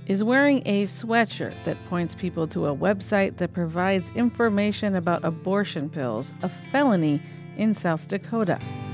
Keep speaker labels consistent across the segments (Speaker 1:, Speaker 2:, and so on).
Speaker 1: is wearing a sweatshirt that points people to a website that provides information about abortion pills, a felony in South Dakota.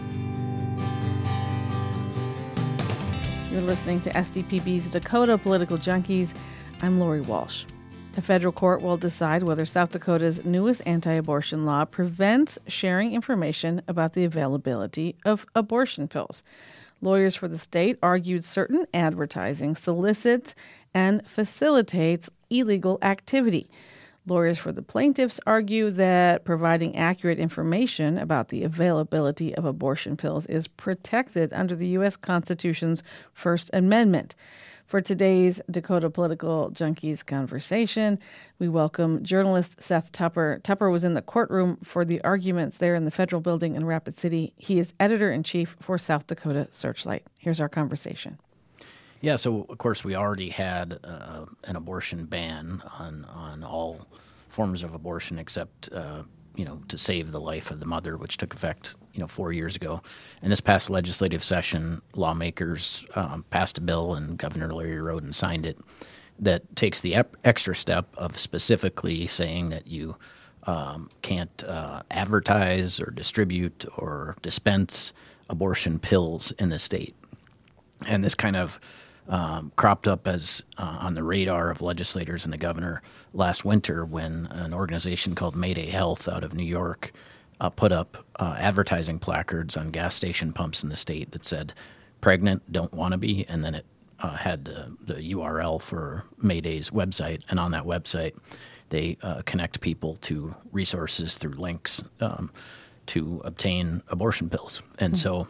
Speaker 1: You're listening to SDPB's Dakota Political Junkies. I'm Lori Walsh. A federal court will decide whether South Dakota's newest anti-abortion law prevents sharing information about the availability of abortion pills. Lawyers for the state argued certain advertising solicits and facilitates illegal activity. Lawyers for the plaintiffs argue that providing accurate information about the availability of abortion pills is protected under the U.S. Constitution's First Amendment. For today's Dakota Political Junkies conversation, we welcome journalist Seth Tupper. Tupper was in the courtroom for the arguments there in the federal building in Rapid City. He is editor-in-chief for South Dakota Searchlight. Here's our conversation.
Speaker 2: Yeah, so of course we already had an abortion ban on all forms of abortion except to save the life of the mother, which took effect 4 years ago. In this past legislative session, lawmakers passed a bill, and Governor Larry Roden signed it, that takes the extra step of specifically saying that you can't advertise or distribute or dispense abortion pills in the state. And this kind of cropped up as on the radar of legislators and the governor last winter when an organization called Mayday Health out of New York put up advertising placards on gas station pumps in the state that said, "Pregnant, don't want to be," and then it had the URL for Mayday's website, and on that website they connect people to resources through links to obtain abortion pills. And so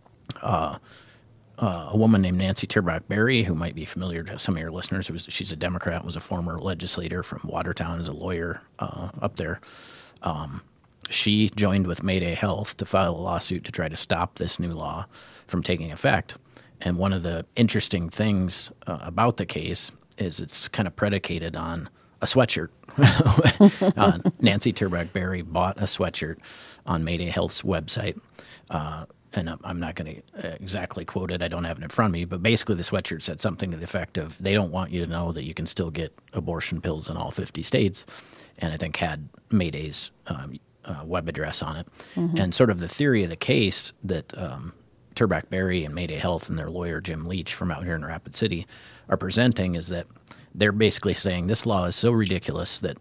Speaker 2: a woman named Nancy Tibrak Berry, who might be familiar to some of your listeners, she's a Democrat, was a former legislator from Watertown as a lawyer up there. She joined with Mayday Health to file a lawsuit to try to stop this new law from taking effect. And one of the interesting things about the case is it's kind of predicated on a sweatshirt. Nancy Tibrak Berry bought a sweatshirt on Mayday Health's website. And I'm not going to exactly quote it. I don't have it in front of me. But basically the sweatshirt said something to the effect of, they don't want you to know that you can still get abortion pills in all 50 states. And I think had Mayday's web address on it. Mm-hmm. And sort of the theory of the case that Tibrak Berry and Mayday Health and their lawyer Jim Leach from out here in Rapid City are presenting is that they're basically saying this law is so ridiculous that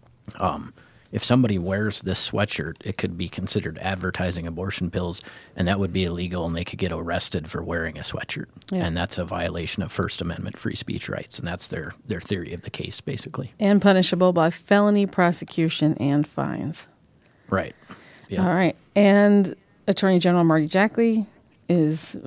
Speaker 2: if somebody wears this sweatshirt, it could be considered advertising abortion pills, and that would be illegal, and they could get arrested for wearing a sweatshirt. Yeah. And that's a violation of First Amendment free speech rights, and that's their theory of the case, basically.
Speaker 1: And punishable by felony prosecution and fines.
Speaker 2: Right. Yeah.
Speaker 1: All right. And Attorney General Marty Jackley is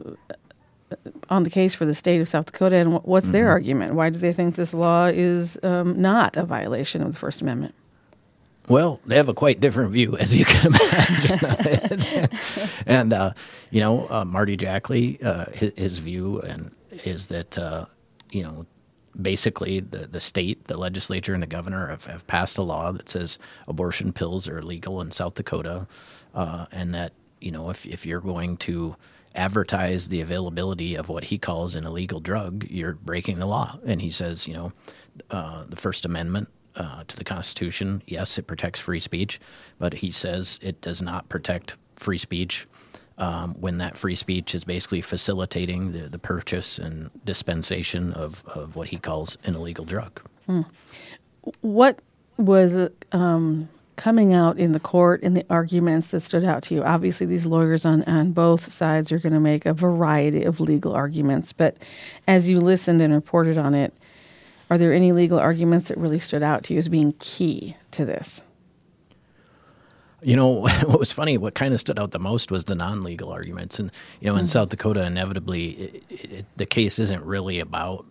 Speaker 1: on the case for the state of South Dakota, and what's their argument? Why do they think this law is not a violation of the First Amendment?
Speaker 2: Well, they have a quite different view, as you can imagine. And, Marty Jackley, his view is that, basically the state, the legislature, and the governor have passed a law that says abortion pills are illegal in South Dakota, and that, if you're going to advertise the availability of what he calls an illegal drug, you're breaking the law. And he says, the First Amendment to the Constitution, yes, it protects free speech, but he says it does not protect free speech when that free speech is basically facilitating the purchase and dispensation of what he calls an illegal drug.
Speaker 1: What was coming out in the court in the arguments that stood out to you? Obviously, these lawyers on both sides are going to make a variety of legal arguments, but as you listened and reported on it, are there any legal arguments that really stood out to you as being key to this?
Speaker 2: What was funny, what kind of stood out the most was the non-legal arguments. And, in South Dakota, inevitably, the case isn't really about,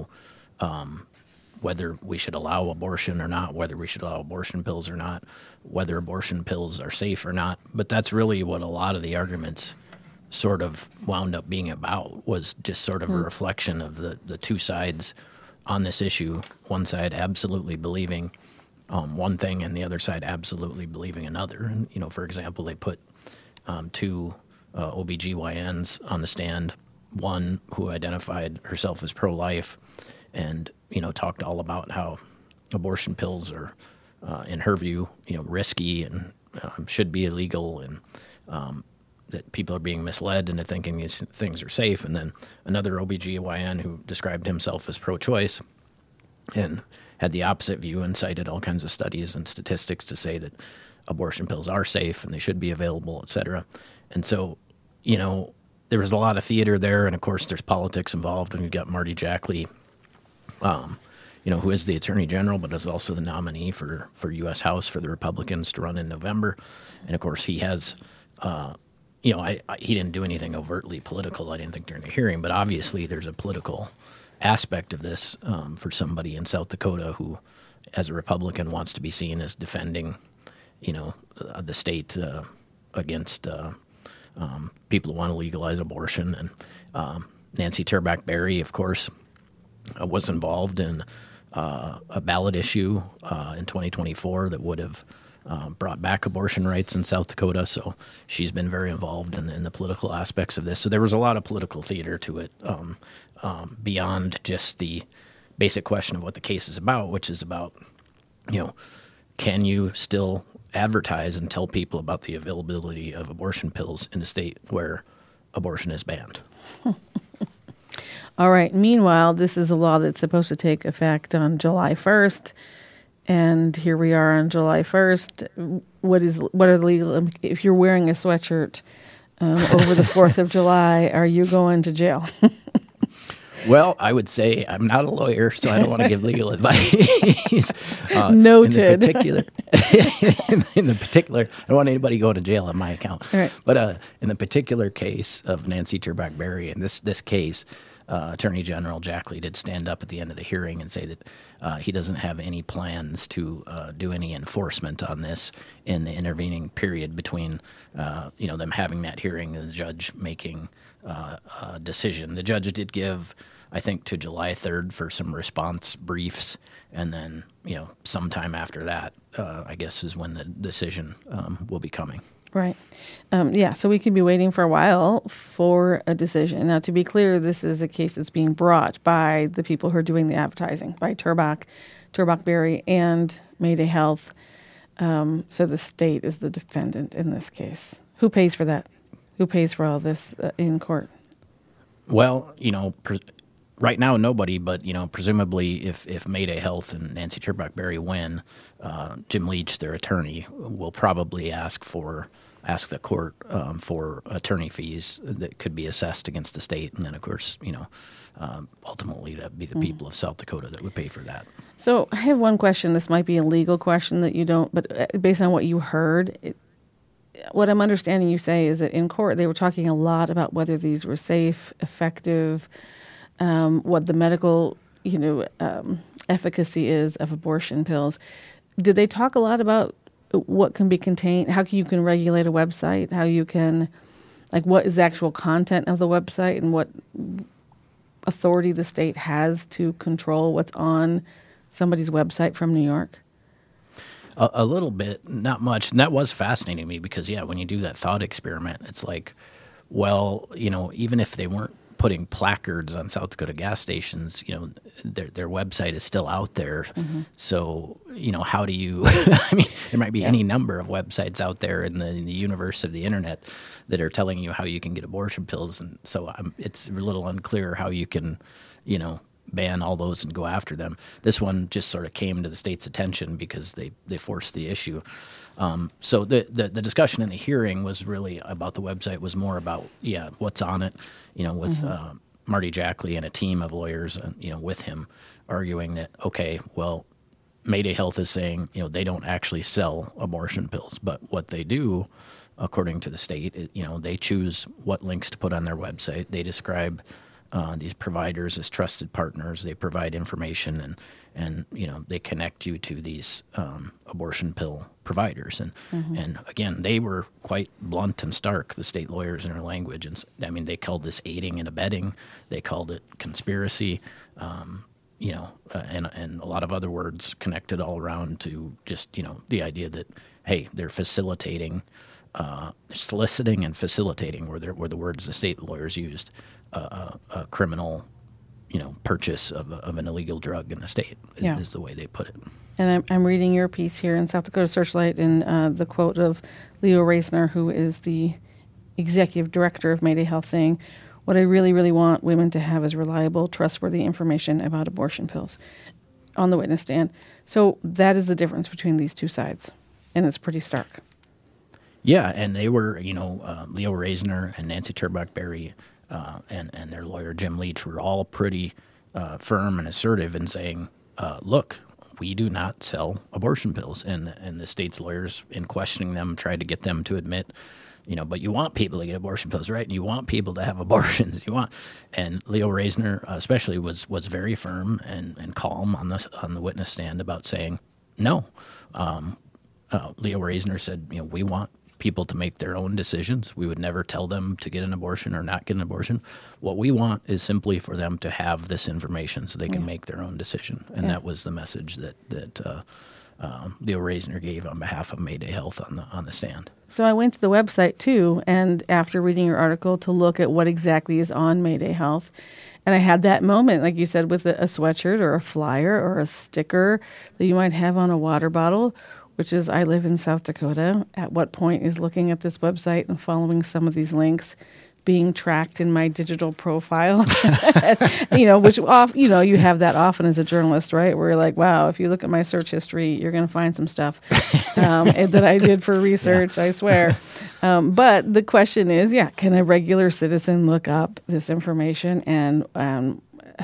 Speaker 2: whether we should allow abortion or not, whether we should allow abortion pills or not, whether abortion pills are safe or not. But that's really what a lot of the arguments sort of wound up being about, was just sort of a reflection of the two sides on this issue, one side absolutely believing one thing and the other side absolutely believing another. And, for example, they put two OBGYNs on the stand, one who identified herself as pro-life and, talked all about how abortion pills are, in her view, risky and should be illegal, and that people are being misled into thinking these things are safe. And then another OBGYN who described himself as pro-choice and had the opposite view and cited all kinds of studies and statistics to say that abortion pills are safe and they should be available, et cetera. And so, there was a lot of theater there, and of course there's politics involved, and you've got Marty Jackley, who is the Attorney General, but is also the nominee for U.S. House for the Republicans to run in November. And of course he has, he didn't do anything overtly political, I didn't think, during the hearing, but obviously there's a political aspect of this for somebody in South Dakota who, as a Republican, wants to be seen as defending, the state against people who want to legalize abortion. And Nancy Turbach Berry, of course, was involved in a ballot issue in 2024 that would have brought back abortion rights in South Dakota. So she's been very involved in the political aspects of this. So there was a lot of political theater to it beyond just the basic question of what the case is about, which is about, can you still advertise and tell people about the availability of abortion pills in a state where abortion is banned?
Speaker 1: All right. Meanwhile, this is a law that's supposed to take effect on July 1st. And here we are on July 1st. What are the legal, if you're wearing a sweatshirt over the 4th of July, are you going to jail?
Speaker 2: Well, I would say I'm not a lawyer, so I don't want to give legal advice.
Speaker 1: Noted.
Speaker 2: In the particular, I don't want anybody going to jail on my account.
Speaker 1: Right.
Speaker 2: But in the particular case of Nancy Turbach Berry, in this case, Attorney General Jackley did stand up at the end of the hearing and say that he doesn't have any plans to do any enforcement on this in the intervening period between them having that hearing and the judge making a decision. The judge did give, I think, to July 3rd for some response briefs, and then sometime after that, I guess, is when the decision will be coming.
Speaker 1: Right. So we could be waiting for a while for a decision. Now, to be clear, this is a case that's being brought by the people who are doing the advertising, by Turbach Berry, and Mayday Health. So the state is the defendant in this case. Who pays for that? Who pays for all this in court?
Speaker 2: Well, right now nobody, but presumably if Mayday Health and Nancy Turbach Berry win, Jim Leach, their attorney, will probably ask the court for attorney fees that could be assessed against the state, and then of course ultimately that'd be the people of South Dakota that would pay for that.
Speaker 1: So I have one question. This might be a legal question that you don't, but based on what you heard, what I'm understanding you say is that in court they were talking a lot about whether these were safe, effective, what the medical, efficacy is of abortion pills. Did they talk a lot about what can be contained, how you can regulate a website, how you can, what is the actual content of the website and what authority the state has to control what's on somebody's website from New York?
Speaker 2: A little bit, not much. And that was fascinating to me because, when you do that thought experiment, it's like, well, even if they weren't putting placards on South Dakota gas stations, their website is still out there. Mm-hmm. So, how do you, there might be any number of websites out there in the universe of the internet that are telling you how you can get abortion pills. And so it's a little unclear how you can, ban all those and go after them. This one just sort of came to the state's attention because they forced the issue. So the discussion in the hearing was really about the website, was more about, what's on it, with Marty Jackley and a team of lawyers, with him arguing that, okay, well, Mayday Health is saying, they don't actually sell abortion pills, but what they do, according to the state, they choose what links to put on their website. They describe these providers as trusted partners. They provide information and they connect you to these abortion pill providers. And again, they were quite blunt and stark, the state lawyers, in their language. And they called this aiding and abetting. They called it conspiracy, and a lot of other words connected all around to just, the idea that, hey, they're facilitating soliciting and facilitating were the words the state lawyers used, a criminal, purchase of an illegal drug in the state is the way they put it.
Speaker 1: And I'm reading your piece here in South Dakota Searchlight, and the quote of Leo Reisner, who is the executive director of Mayday Health, saying, "What I really, really want women to have is reliable, trustworthy information about abortion pills," on the witness stand. So that is the difference between these two sides, and it's pretty stark.
Speaker 2: Yeah, and they were, Leo Reisner and Nancy Turbach Berry and their lawyer Jim Leach were all pretty firm and assertive in saying, look, we do not sell abortion pills. And the state's lawyers, in questioning them, tried to get them to admit, but you want people to get abortion pills, right? And you want people to have abortions. And Leo Reisner especially was very firm and calm on the witness stand about saying no. Leo Reisner said, we want people to make their own decisions. We would never tell them to get an abortion or not get an abortion. What we want is simply for them to have this information so they can make their own decision. And that was the message that Leo Reisner gave on behalf of Mayday Health on the stand.
Speaker 1: So I went to the website too, and after reading your article, to look at what exactly is on Mayday Health. And I had that moment, like you said, with a sweatshirt or a flyer or a sticker that you might have on a water bottle, which is, I live in South Dakota. At what point is looking at this website and following some of these links being tracked in my digital profile? Which you have that often as a journalist, right? Where you're like, wow, if you look at my search history, you're going to find some stuff that I did for research, I swear. But the question is, can a regular citizen look up this information? And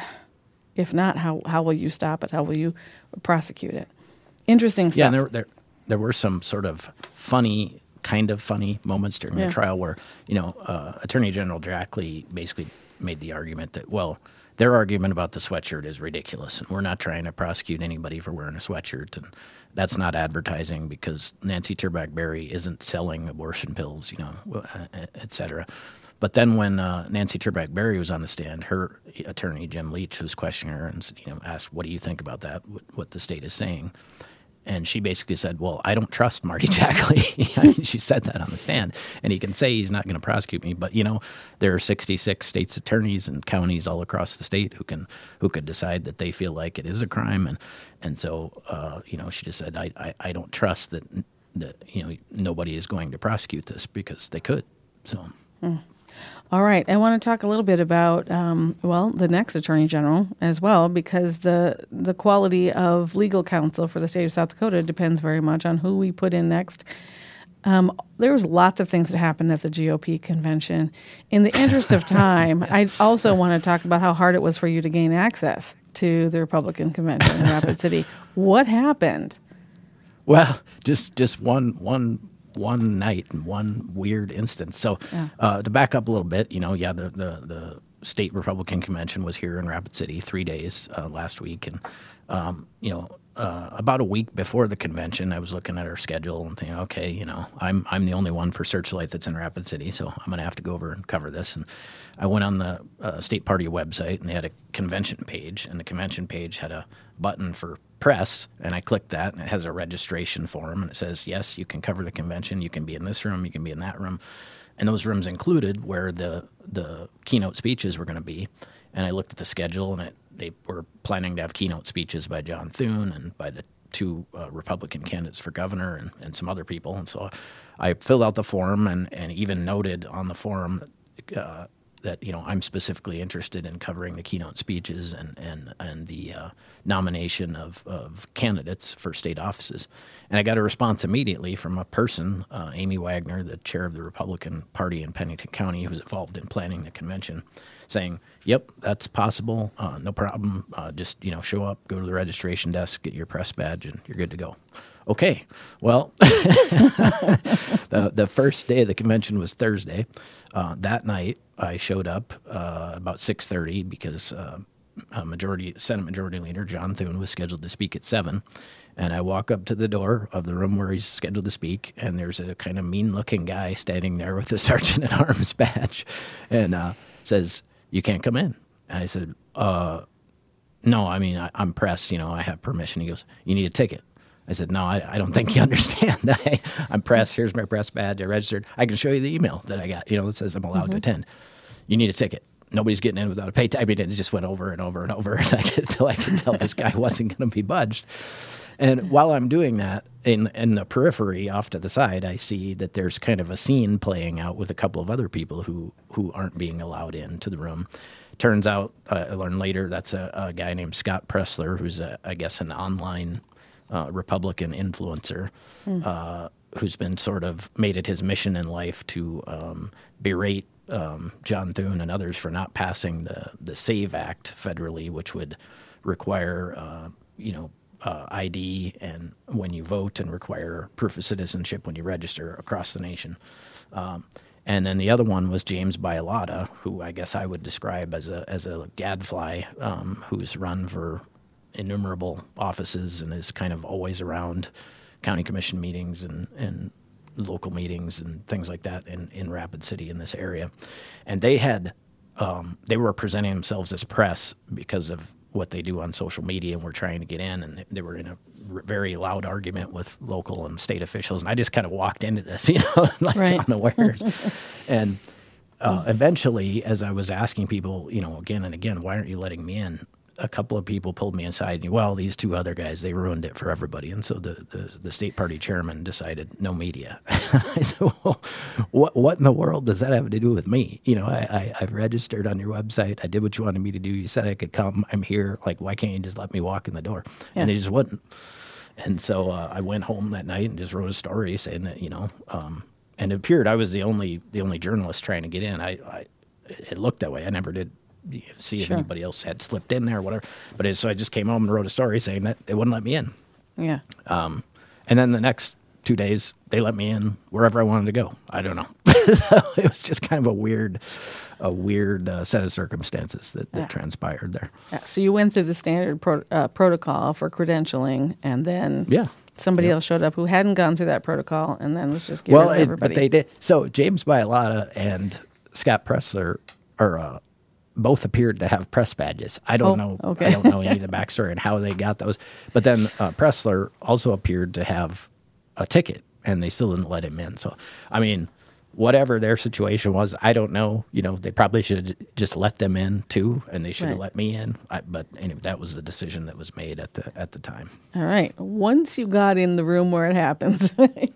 Speaker 1: if not, how will you stop it? How will you prosecute it? Interesting stuff.
Speaker 2: Yeah, and there were some sort of funny moments during the trial where, Attorney General Jack Lee basically made the argument that, well, their argument about the sweatshirt is ridiculous, and we're not trying to prosecute anybody for wearing a sweatshirt, and that's not advertising because Nancy Turbach Berry isn't selling abortion pills, et cetera. But then when Nancy Turbach Berry was on the stand, her attorney, Jim Leach, was questioning her and asked, what do you think about that, what the state is saying? And she basically said, well, I don't trust Marty Jack Lee. She said that on the stand. And he can say he's not going to prosecute me. But, there are 66 state's attorneys and counties all across the state who could decide that they feel like it is a crime. And so, she just said, I don't trust that nobody is going to prosecute this because they could. So.
Speaker 1: All right. I want to talk a little bit about, the next Attorney General as well, because the quality of legal counsel for the state of South Dakota depends very much on who we put in next. There was lots of things that happened at the GOP convention. In the interest of time, I also want to talk about how hard it was for you to gain access to the Republican convention in Rapid City. What happened?
Speaker 2: Well, just one night and one weird instance. So to back up a little bit, the state Republican convention was here in Rapid City 3 days last week. And, about a week before the convention, I was looking at our schedule and thinking, okay, I'm the only one for Searchlight that's in Rapid City, so I'm going to have to go over and cover this. And I went on the state party website, and they had a convention page, and the convention page had a button for press, and I clicked that, and it has a registration form, and it says, yes, you can cover the convention, you can be in this room, you can be in that room, and those rooms included where the keynote speeches were going to be. And I looked at the schedule, and they were planning to have keynote speeches by John Thune and by the two Republican candidates for governor and some other people. And so I filled out the form and even noted on the form that I'm specifically interested in covering the keynote speeches and the nomination of candidates for state offices. And I got a response immediately from a person, Amy Wagner, the chair of the Republican Party in Pennington County, who's involved in planning the convention, saying, "Yep, that's possible. No problem. Just show up, go to the registration desk, get your press badge, and you're good to go." Okay. Well, the first day of the convention was Thursday. That night, I showed up about 6:30 because Senate Majority Leader John Thune was scheduled to speak at 7. And I walk up to the door of the room where he's scheduled to speak, and there's a kind of mean-looking guy standing there with a Sergeant-at-Arms badge and says, "You can't come in." And I said, "No, I mean, I'm press, I have permission." He goes, "You need a ticket." I said, no, I don't think you understand. I'm press. Here's my press badge. I registered. I can show you the email that I got, that says I'm allowed to attend. You need a ticket. Nobody's getting in without a pay ticket. I mean, it just went over and over and over until I could tell this guy wasn't going to be budged. And while I'm doing that, in the periphery off to the side, I see that there's kind of a scene playing out with a couple of other people who aren't being allowed into the room. Turns out, I learned later, that's a guy named Scott Pressler, who's, I guess, an online Republican influencer who's been sort of made it his mission in life to berate John Thune and others for not passing the SAVE Act federally, which would require, ID and when you vote and require proof of citizenship when you register across the nation. And then the other one was James Bialotta, who I guess I would describe as a gadfly who's run for innumerable offices and is kind of always around county commission meetings and local meetings and things like that in Rapid City in this area. And they were presenting themselves as press because of what they do on social media and were trying to get in, and they were in a very loud argument with local and state officials. And I just kind of walked into this, unawares. And eventually, as I was asking people, again and again, why aren't you letting me in? A couple of people pulled me aside. Well, these two other guys, they ruined it for everybody. And so the state party chairman decided no media. I said, well, what in the world does that have to do with me? I've registered on your website. I did what you wanted me to do. You said I could come. I'm here. Like, why can't you just let me walk in the door? Yeah. And they just wouldn't. And so I went home that night and just wrote a story saying that, and it appeared I was the only journalist trying to get in. It looked that way. I never did see if anybody else had slipped in there or whatever. But so I just came home and wrote a story saying that they wouldn't let me in.
Speaker 1: Yeah.
Speaker 2: And then the next 2 days, they let me in wherever I wanted to go. I don't know. So it was just kind of a weird set of circumstances that transpired there.
Speaker 1: Yeah. So you went through the standard protocol for credentialing, and then somebody else showed up who hadn't gone through that protocol, and then was just giving everybody.
Speaker 2: But they did. So James Bialotta and Scott Pressler are both appeared to have press badges. I don't know. Okay. I don't know any of the backstory and how they got those. But then Pressler also appeared to have a ticket, and they still didn't let him in. So, I mean, whatever their situation was, I don't know. They probably should have just let them in too, and they should have let me in. But anyway, that was the decision that was made at the time.
Speaker 1: All right. Once you got in the room where it happens,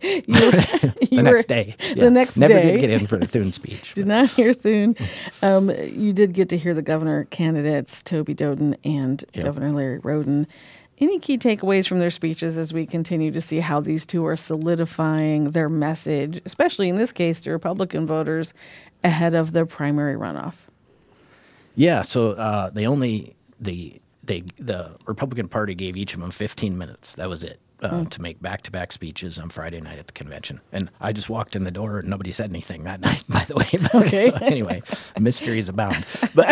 Speaker 2: the next day. Yeah.
Speaker 1: The next
Speaker 2: Never
Speaker 1: day.
Speaker 2: did get in for the Thune speech.
Speaker 1: Did not hear Thune. You did get to hear the governor candidates, Toby Doden and Governor Larry Roden. Any key takeaways from their speeches as we continue to see how these two are solidifying their message, especially in this case to Republican voters, ahead of their primary runoff?
Speaker 2: Yeah, so the Republican Party gave each of them 15 minutes. That was it. To make back-to-back speeches on Friday night at the convention. And I just walked in the door and nobody said anything that night, by the way.
Speaker 1: Okay.
Speaker 2: So anyway, mysteries abound. But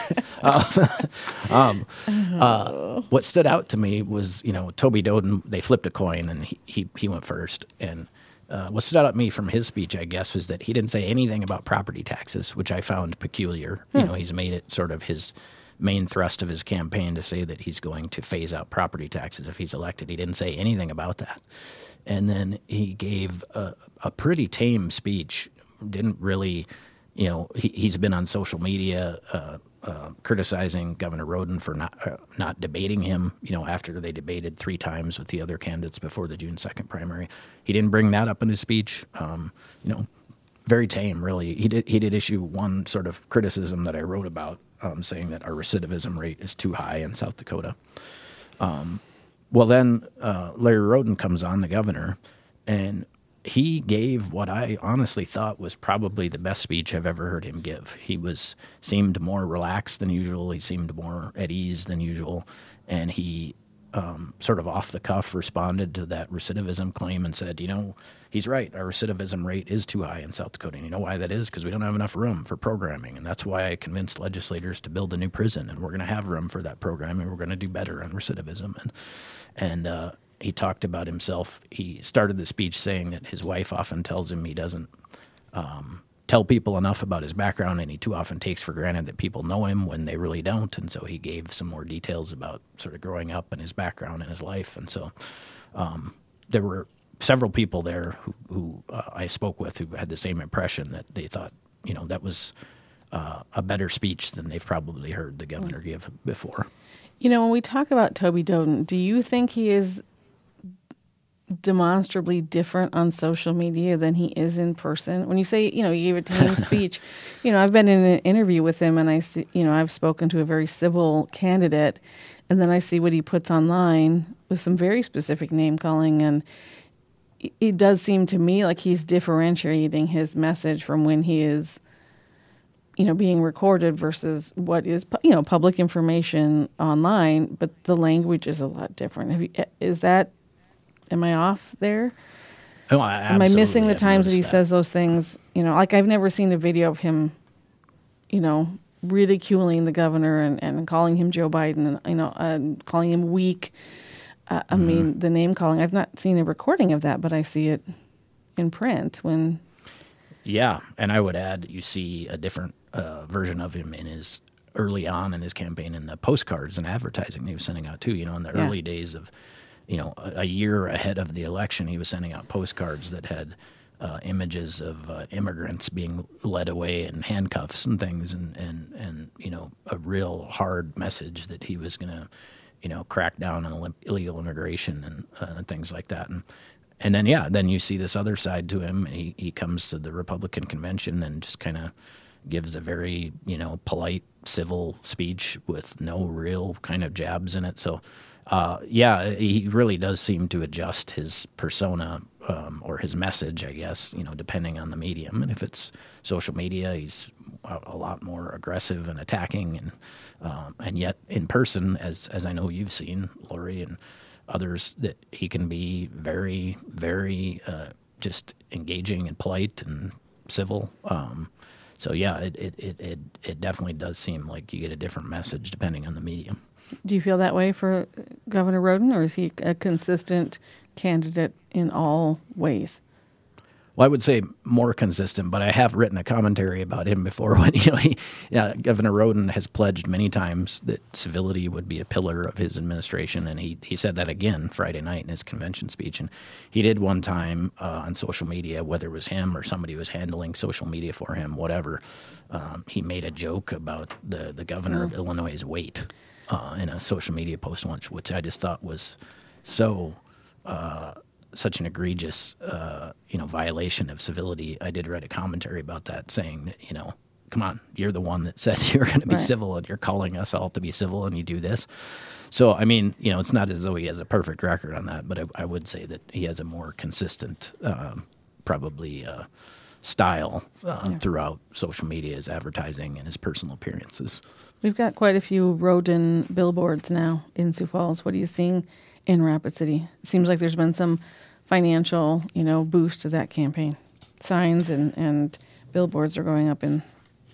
Speaker 2: what stood out to me was, Toby Doden, they flipped a coin and he went first. And what stood out to me from his speech, I guess, was that he didn't say anything about property taxes, which I found peculiar. He's made it sort of his main thrust of his campaign to say that he's going to phase out property taxes if he's elected. He didn't say anything about that. And then he gave a pretty tame speech. Didn't really, he's been on social media criticizing Governor Roden for not debating him, after they debated 3 times with the other candidates before the June 2nd primary. He didn't bring that up in his speech. Very tame, really. He did issue one sort of criticism that I wrote about, saying that our recidivism rate is too high in South Dakota. Well, then Larry Roden comes on, the governor, and he gave what I honestly thought was probably the best speech I've ever heard him give. He seemed more relaxed than usual. He seemed more at ease than usual, and he sort of off the cuff responded to that recidivism claim and said, he's right. Our recidivism rate is too high in South Dakota. And you know why that is? Because we don't have enough room for programming. And that's why I convinced legislators to build a new prison. And we're going to have room for that programming. We're going to do better on recidivism. And he talked about himself. He started the speech saying that his wife often tells him he doesn't tell people enough about his background, and he too often takes for granted that people know him when they really don't. And so he gave some more details about sort of growing up and his background and his life. And so there were several people there who I spoke with who had the same impression, that they thought, that was a better speech than they've probably heard the governor give before.
Speaker 1: When we talk about Toby Doden, do you think he is demonstrably different on social media than he is in person? When you say, he gave a tame speech, I've been in an interview with him, and I see, I've spoken to a very civil candidate, and then I see what he puts online with some very specific name calling, and it does seem to me like he's differentiating his message from when he is, being recorded versus what is, public information online, but the language is a lot different. Am I off there?
Speaker 2: Oh,
Speaker 1: Am I missing the times that he says those things? Like I've never seen a video of him, ridiculing the governor and calling him Joe Biden and, calling him weak. I mean, the name calling, I've not seen a recording of that, but I see it in print when.
Speaker 2: Yeah. And I would add that you see a different version of him early on in his campaign in the postcards and advertising he was sending out too, in the early days of, a year ahead of the election, he was sending out postcards that had images of immigrants being led away in handcuffs and things, and a real hard message that he was going to, crack down on illegal immigration and things like that. And then you see this other side to him. He comes to the Republican convention and just kind of gives a very, polite, civil speech with no real kind of jabs in it. So, he really does seem to adjust his persona or his message, I guess, depending on the medium. And if it's social media, he's a lot more aggressive and attacking. And yet in person, as I know you've seen, Lori, and others, that he can be very, very just engaging and polite and civil. So it definitely does seem like you get a different message depending on the medium.
Speaker 1: Do you feel that way for Governor Roden, or is he a consistent candidate in all ways?
Speaker 2: Well, I would say more consistent, but I have written a commentary about him before when, Governor Roden has pledged many times that civility would be a pillar of his administration, and he said that again Friday night in his convention speech. And he did one time on social media, whether it was him or somebody was handling social media for him, whatever, he made a joke about the governor of Illinois' weight in a social media post once, which I just thought was such an egregious, violation of civility. I did write a commentary about that, saying that, come on, you're the one that said you're going to be civil, and you're calling us all to be civil, and you do this. So, I mean, it's not as though he has a perfect record on that, but I would say that he has a more consistent, probably style throughout social media, his advertising and his personal appearances.
Speaker 1: We've got quite a few Roden billboards now in Sioux Falls. What are you seeing in Rapid City? It seems like there's been some financial, boost to that campaign. Signs and billboards are going up in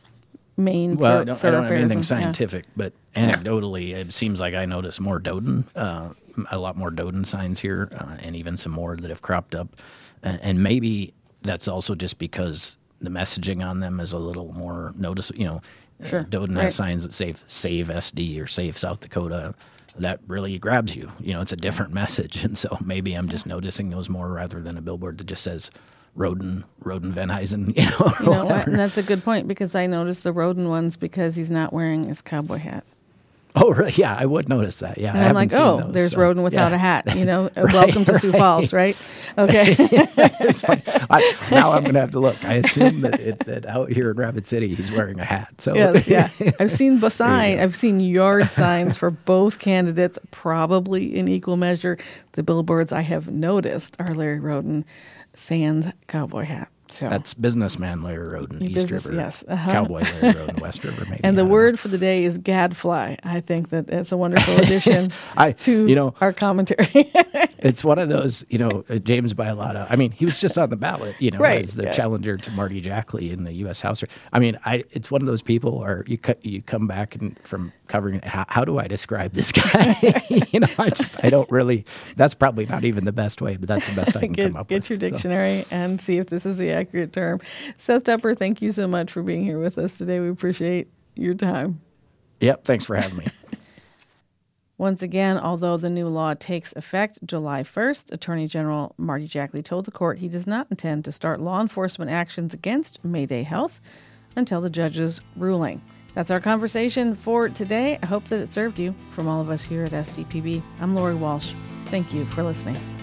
Speaker 1: main thoroughfares.
Speaker 2: I don't have anything scientific, but anecdotally, it seems like I notice more Doden, a lot more Doden signs here, and even some more that have cropped up. And maybe that's also just because the messaging on them is a little more noticeable.
Speaker 1: Sure.
Speaker 2: Doden has signs that say "Save SD" or "Save South Dakota." That really grabs you. It's a different message, and so maybe I'm just noticing those more rather than a billboard that just says Roden Venhuizen.
Speaker 1: And that's a good point, because I noticed the Roden ones because he's not wearing his cowboy hat.
Speaker 2: Oh, really? Yeah, I would notice that. Yeah,
Speaker 1: and I'm like, there's Roden without a hat. Welcome to Sioux Falls, right? Okay.
Speaker 2: It's funny. Now I'm going to have to look. I assume that out here in Rapid City, he's wearing a hat. So
Speaker 1: I've seen yard signs for both candidates, probably in equal measure. The billboards I have noticed are Larry Roden sans cowboy hat. So
Speaker 2: that's businessman Larry Roden, East River.
Speaker 1: Yes.
Speaker 2: Cowboy Larry Roden, West River, maybe.
Speaker 1: And the word for the day is gadfly. I think that it's a wonderful addition to our commentary.
Speaker 2: It's one of those, James Bialotta. I mean, he was just on the ballot, as the challenger to Marty Jackley in the U.S. House. I mean, it's one of those people where you come back from covering it. How do I describe this guy? I don't really. That's probably not even the best way, but that's the best I can come up with.
Speaker 1: Get your dictionary and see if this is the accurate term. Seth Tepper, thank you so much for being here with us today. We appreciate your time.
Speaker 2: Yep, thanks for having me.
Speaker 1: Once again, although the new law takes effect July 1st, Attorney General Marty Jackley told the court he does not intend to start law enforcement actions against Mayday Health until the judge's ruling. That's our conversation for today. I hope that it served you. From all of us here at STPB, I'm Lori Walsh. Thank you for listening.